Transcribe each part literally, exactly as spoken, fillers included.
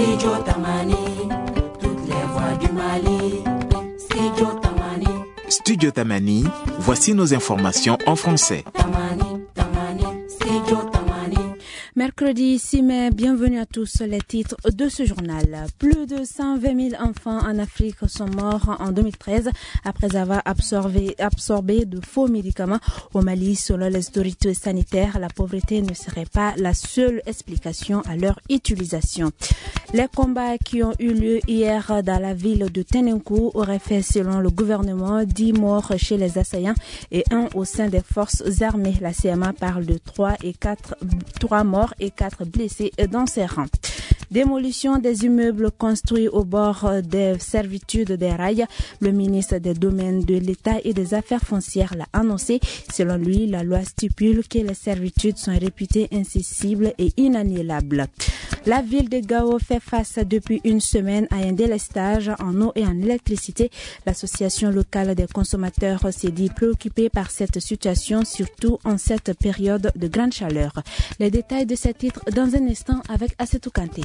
Studio Tamani, toutes les voix du Mali. Studio Tamani. Studio Tamani, voici nos informations en français. Tamani, Tamani, Studio Tamani. Mercredi six mai, bienvenue à tous les titres de ce journal. Plus de cent vingt mille enfants en Afrique sont morts en deux mille treize après avoir absorbé, absorbé de faux médicaments au Mali. Selon les autorités sanitaires, la pauvreté ne serait pas la seule explication à leur utilisation. Les combats qui ont eu lieu hier dans la ville de Tenenkou auraient fait, selon le gouvernement, dix morts chez les assaillants et un au sein des forces armées. La C M A parle de trois et quatre, trois morts et quatre blessés dans ses rangs. Démolition des immeubles construits au bord des servitudes des rails. Le ministre des Domaines de l'État et des Affaires foncières l'a annoncé. Selon lui, la loi stipule que les servitudes sont réputées incessibles et inaliénables. La ville de Gao fait face depuis une semaine à un délestage en eau et en électricité. L'association locale des consommateurs s'est dit préoccupée par cette situation, surtout en cette période de grande chaleur. Les détails de ces titres dans un instant avec Assetou Kanté.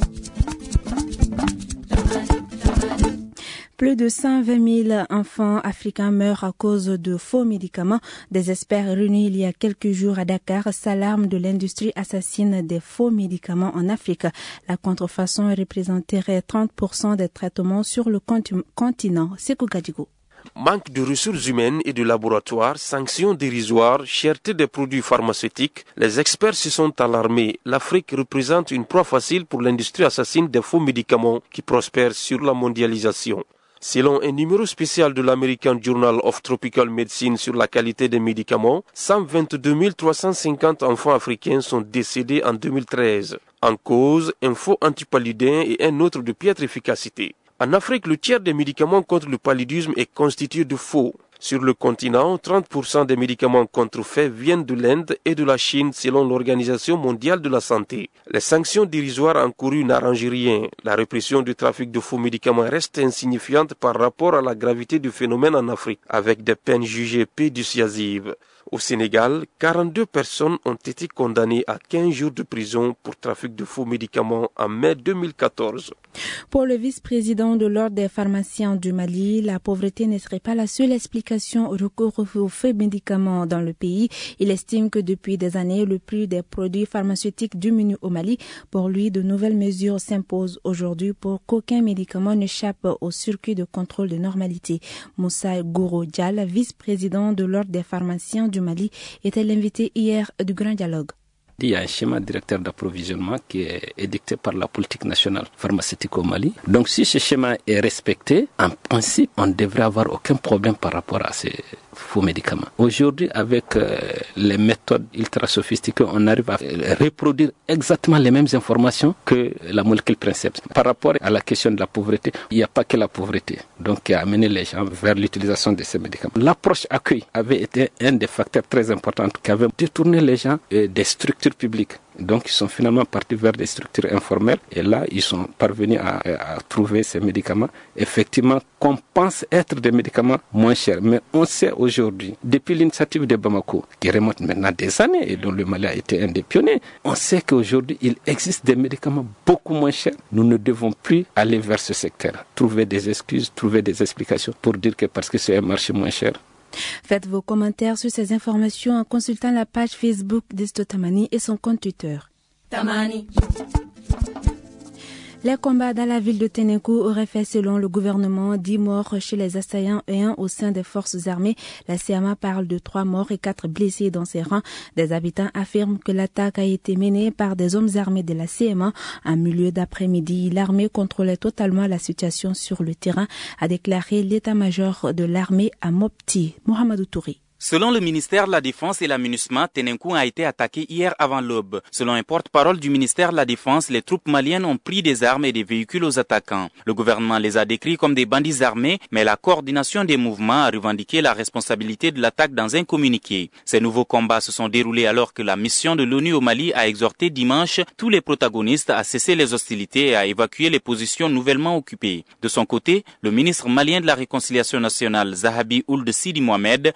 Plus de cent vingt mille enfants africains meurent à cause de faux médicaments. Des experts réunis il y a quelques jours à Dakar s'alarment de l'industrie assassine des faux médicaments en Afrique. La contrefaçon représenterait trente pour cent des traitements sur le continent. Sekou Gadigo. Manque de ressources humaines et de laboratoires, sanctions dérisoires, cherté des produits pharmaceutiques, les experts se sont alarmés. L'Afrique représente une proie facile pour l'industrie assassine des faux médicaments qui prospère sur la mondialisation. Selon un numéro spécial de l'American Journal of Tropical Medicine sur la qualité des médicaments, cent vingt-deux mille trois cent cinquante enfants africains sont décédés en deux mille treize. En cause, un faux antipaludin et un autre de piètre efficacité. En Afrique, le tiers des médicaments contre le paludisme est constitué de faux. Sur le continent, trente pour cent des médicaments contrefaits viennent de l'Inde et de la Chine selon l'Organisation mondiale de la santé. Les sanctions dérisoires encourues n'arrangent rien. La répression du trafic de faux médicaments reste insignifiante par rapport à la gravité du phénomène en Afrique, avec des peines jugées peu dissuasives. Au Sénégal, quarante-deux personnes ont été condamnées à quinze jours de prison pour trafic de faux médicaments en mai deux mille quatorze. Pour le vice-président de l'Ordre des pharmaciens du Mali, la pauvreté ne serait pas la seule explication au recours aux faux médicaments dans le pays. Il estime que depuis des années, le prix des produits pharmaceutiques diminue au Mali. Pour lui, de nouvelles mesures s'imposent aujourd'hui pour qu'aucun médicament n'échappe au circuit de contrôle de normalité. Moussa Gouro Dial, vice-président de l'Ordre des pharmaciens du Mali, était l'invité hier du Grand Dialogue. Il y a un schéma directeur d'approvisionnement qui est édicté par la politique nationale pharmaceutique au Mali. Donc si ce schéma est respecté, en principe, on ne devrait avoir aucun problème par rapport à ces faux médicaments. Aujourd'hui, avec euh, les méthodes ultra sophistiquées, on arrive à reproduire exactement les mêmes informations que la molécule Princeps. Par rapport à la question de la pauvreté, il n'y a pas que la pauvreté donc qui a amené les gens vers l'utilisation de ces médicaments. L'approche accueil avait été un des facteurs très importants qui avait détourné les gens euh, des structures publiques. Donc, ils sont finalement partis vers des structures informelles et là, ils sont parvenus à, à trouver ces médicaments, effectivement, qu'on pense être des médicaments moins chers. Mais on sait aujourd'hui, depuis l'initiative de Bamako, qui remonte maintenant des années et dont le Mali a été un des pionniers, on sait qu'aujourd'hui, il existe des médicaments beaucoup moins chers. Nous ne devons plus aller vers ce secteur, trouver des excuses, trouver des explications pour dire que parce que c'est un marché moins cher. Faites vos commentaires sur ces informations en consultant la page Facebook d'Esto Tamani et son compte Twitter. Tamani. Les combats dans la ville de Tenenkou auraient fait, selon le gouvernement, dix morts chez les assaillants et un au sein des forces armées. La C M A parle de trois morts et quatre blessés dans ses rangs. Des habitants affirment que l'attaque a été menée par des hommes armés de la C M A. En milieu d'après-midi, l'armée contrôlait totalement la situation sur le terrain, a déclaré l'état-major de l'armée à Mopti, Mohamedou Touré. Selon le ministère de la Défense et l'Aménagement, Tenenkou a été attaqué hier avant l'aube. Selon un porte-parole du ministère de la Défense, les troupes maliennes ont pris des armes et des véhicules aux attaquants. Le gouvernement les a décrits comme des bandits armés, mais la coordination des mouvements a revendiqué la responsabilité de l'attaque dans un communiqué. Ces nouveaux combats se sont déroulés alors que la mission de l'ONU au Mali a exhorté dimanche tous les protagonistes à cesser les hostilités et à évacuer les positions nouvellement occupées. De son côté, le ministre malien de la Réconciliation nationale, Zahabi Ould Sidi Mohamed, a minimisé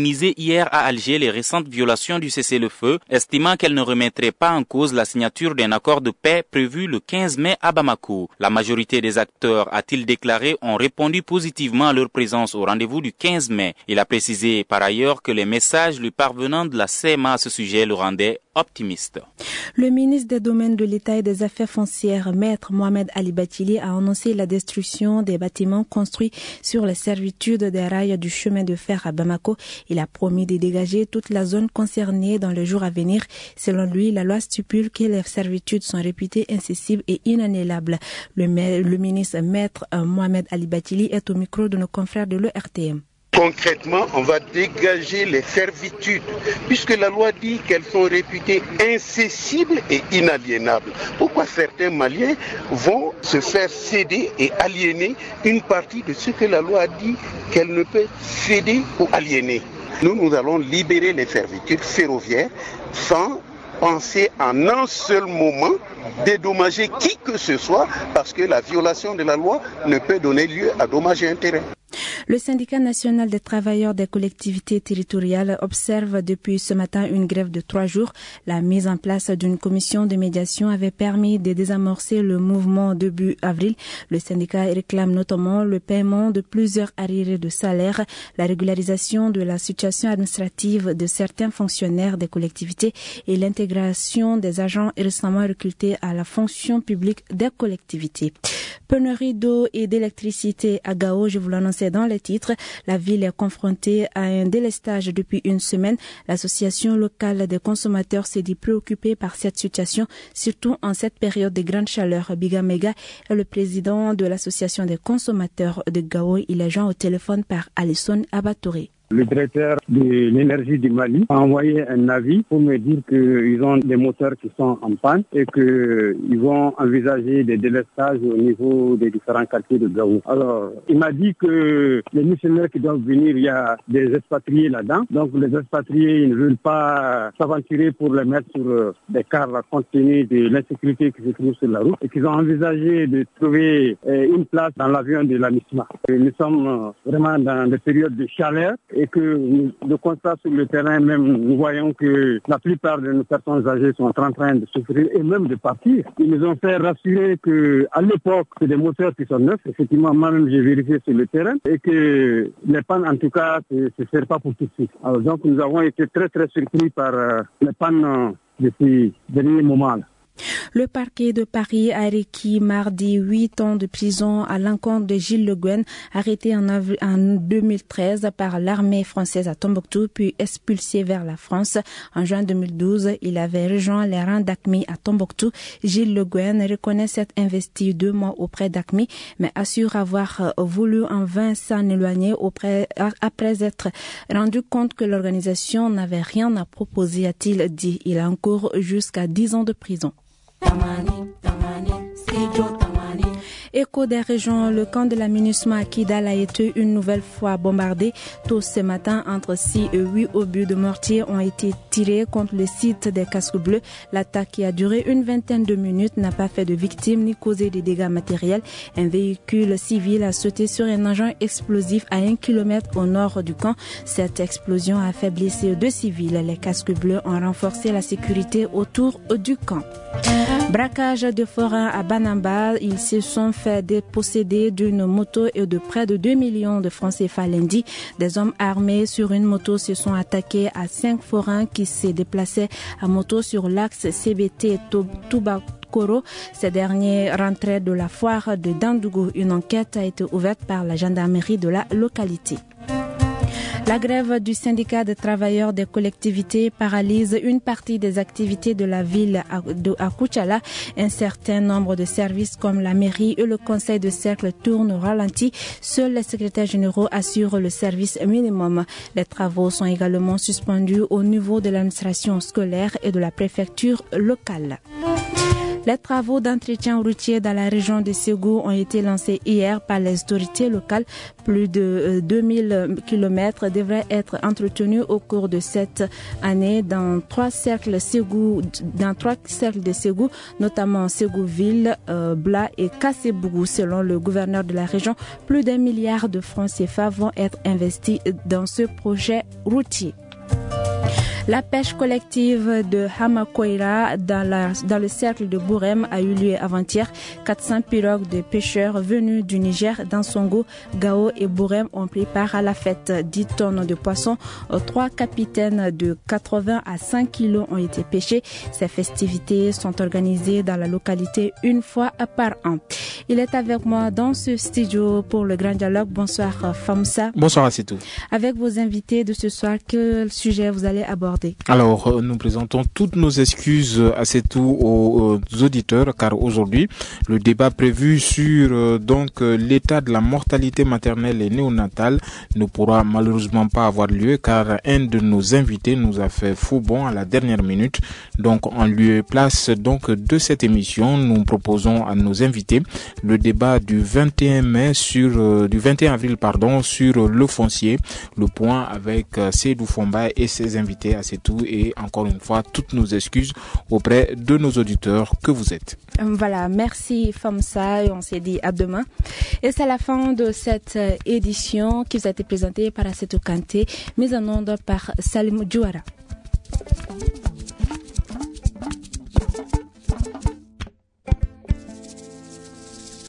minimisé hier à Alger les récentes violations du cessez-le-feu, estimant qu'elle ne remettrait pas en cause la signature d'un accord de paix prévu le quinze mai à Bamako. La majorité des acteurs, a-t-il déclaré, ont répondu positivement à leur présence au rendez-vous du quinze mai. Il a précisé par ailleurs que les messages lui parvenant de la C M A à ce sujet le rendaient optimiste. Le ministre des Domaines de l'État et des Affaires foncières, Maître Mohamed Ali Batili, a annoncé la destruction des bâtiments construits sur les servitudes des rails du chemin de fer à Bamako. Il a promis de dégager toute la zone concernée dans les jours à venir. Selon lui, la loi stipule que les servitudes sont réputées incessibles et inannélables. Le, le ministre Maître Mohamed Ali Batili est au micro de nos confrères de l'E R T M. Concrètement, on va dégager les servitudes, puisque la loi dit qu'elles sont réputées incessibles et inaliénables. Pourquoi certains Maliens vont se faire céder et aliéner une partie de ce que la loi dit qu'elle ne peut céder ou aliéner? Nous, nous allons libérer les servitudes ferroviaires sans penser en un seul moment dédommager qui que ce soit, parce que la violation de la loi ne peut donner lieu à dommages et intérêts. Le syndicat national des travailleurs des collectivités territoriales observe depuis ce matin une grève de trois jours. La mise en place d'une commission de médiation avait permis de désamorcer le mouvement début avril. Le syndicat réclame notamment le paiement de plusieurs arriérés de salaire, la régularisation de la situation administrative de certains fonctionnaires des collectivités et l'intégration des agents récemment recrutés à la fonction publique des collectivités. Pénurie d'eau et d'électricité à Gao, je vous l'annonçais dans les titres. La ville est confrontée à un délestage depuis une semaine. L'association locale des consommateurs s'est dit préoccupée par cette situation, surtout en cette période de grande chaleur. Bigamega est le président de l'association des consommateurs de Gao. Il est joint au téléphone par Alisson Abatouré. Le directeur de l'énergie du Mali a envoyé un avis pour me dire qu'ils ont des moteurs qui sont en panne et qu'ils vont envisager des délestages au niveau des différents quartiers de Gao. Alors, il m'a dit que les missionnaires qui doivent venir, il y a des expatriés là-dedans. Donc, les expatriés, ils ne veulent pas s'aventurer pour les mettre sur des cars compte tenu de l'insécurité qui se trouve sur la route et qu'ils ont envisagé de trouver une place dans l'avion de la MISMA. Nous sommes vraiment dans des périodes de chaleur et que le constat sur le terrain même, nous voyons que la plupart de nos personnes âgées sont en train de souffrir et même de partir. Ils nous ont fait rassurer qu'à l'époque, c'est des moteurs qui sont neufs. Effectivement, moi-même, j'ai vérifié sur le terrain et que les pannes, en tout cas, ce ne sert pas pour tout de suite. Alors, donc, nous avons été très, très surpris par euh, les pannes euh, depuis ces derniers moments. Le parquet de Paris a requis mardi huit ans de prison à l'encontre de Gilles Le Guen, arrêté en, avril, en deux mille treize par l'armée française à Tombouctou, puis expulsé vers la France. En juin deux mille douze, il avait rejoint les rangs d'A C M I à Tombouctou. Gilles Le Guen reconnaît s'être investi deux mois auprès d'A C M I, mais assure avoir voulu en vain s'en éloigner auprès, après être rendu compte que l'organisation n'avait rien à proposer, a-t-il dit. Il encourt jusqu'à dix ans de prison. Écho des régions, le camp de la MINUSMA à Kidal a été une nouvelle fois bombardé. Tôt ce matin, entre six et huit obus de mortier ont été tirés contre le site des casques bleus. L'attaque, qui a duré une vingtaine de minutes, n'a pas fait de victimes ni causé de dégâts matériels. Un véhicule civil a sauté sur un engin explosif à un kilomètre au nord du camp. Cette explosion a fait blesser deux civils. Les casques bleus ont renforcé la sécurité autour du camp. Braquage de forains à Banamba, ils se sont fait déposséder d'une moto et de près de deux millions de francs C F A lundi. Des hommes armés sur une moto se sont attaqués à cinq forains qui se déplaçaient à moto sur l'axe C B T Toubakoro. Ces derniers rentraient de la foire de Dandougou. Une enquête a été ouverte par la gendarmerie de la localité. La grève du syndicat des travailleurs des collectivités paralyse une partie des activités de la ville de Akouchala. Un certain nombre de services comme la mairie et le conseil de cercle tournent au ralenti. Seuls les secrétaires généraux assurent le service minimum. Les travaux sont également suspendus au niveau de l'administration scolaire et de la préfecture locale. Les travaux d'entretien routier dans la région de Ségou ont été lancés hier par les autorités locales. Plus de deux mille kilomètres devraient être entretenus au cours de cette année dans trois cercles Ségou, dans trois cercles de Ségou, notamment Ségouville, euh, Bla et Kassebougou. Selon le gouverneur de la région, plus d'un milliard de francs C F A vont être investis dans ce projet routier. La pêche collective de Hamakoira dans, la, dans le cercle de Bourem a eu lieu avant-hier. quatre cents pirogues de pêcheurs venus du Niger, d'Ansongo, Gao et Bourem ont pris part à la fête. dix tonnes de poissons, trois capitaines de quatre-vingts à cent kilos ont été pêchés. Ces festivités sont organisées dans la localité une fois par an. Il est avec moi dans ce studio pour le Grand Dialogue. Bonsoir Famsa. Bonsoir Assitou. Avec vos invités de ce soir, quel sujet vous allez aborder? Alors, nous présentons toutes nos excuses à Setou aux, aux auditeurs, car aujourd'hui, le débat prévu sur euh, donc euh, l'état de la mortalité maternelle et néonatale ne pourra malheureusement pas avoir lieu, car un de nos invités nous a fait faux bond à la dernière minute. Donc, en lieu et place donc de cette émission, nous proposons à nos invités le débat du vingt et un mai sur euh, du vingt et un avril pardon sur le foncier, le point avec euh, Seydou Fomba et ses invités à C'est tout, et encore une fois toutes nos excuses auprès de nos auditeurs que vous êtes. Voilà, merci Famsa, et on s'est dit à demain. Et c'est la fin de cette édition qui vous a été présentée par Assetou Kanté, mise en onde par Salim Djouara.